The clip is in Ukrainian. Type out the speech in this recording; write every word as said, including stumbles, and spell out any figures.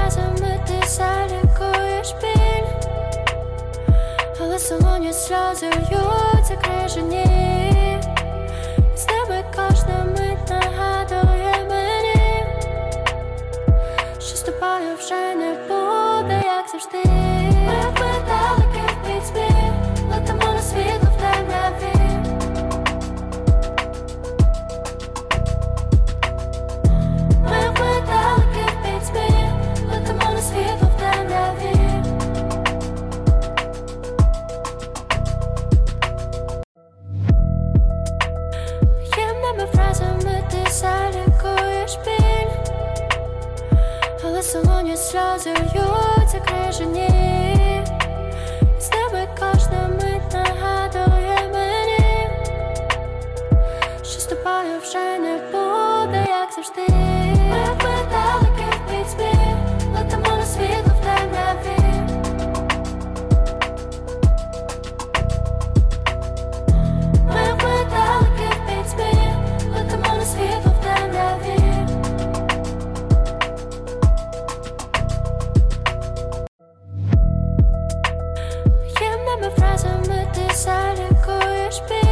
фразами ти залікуєш біль, але солоні сльози льються крижані. З тебе кожна мить нагадує мені, що з тобою вже не буде, як завжди. Ми як металики в пітьмі, летимо на світло в темряві. Ми як металики в пітьмі, летимо на світло в темряві. Ємними фразами ти залікуєш біль, але солоні сльози льються крижані. З тебе кожна мить нагадує мені, що з тобою вже не буде, як завжди. Ми як металики в пітьмі, летимо на світло в темряві. Ми як металики в пітьмі, летимо на світло в темряві. Ємними фразами ти залікуєш біль,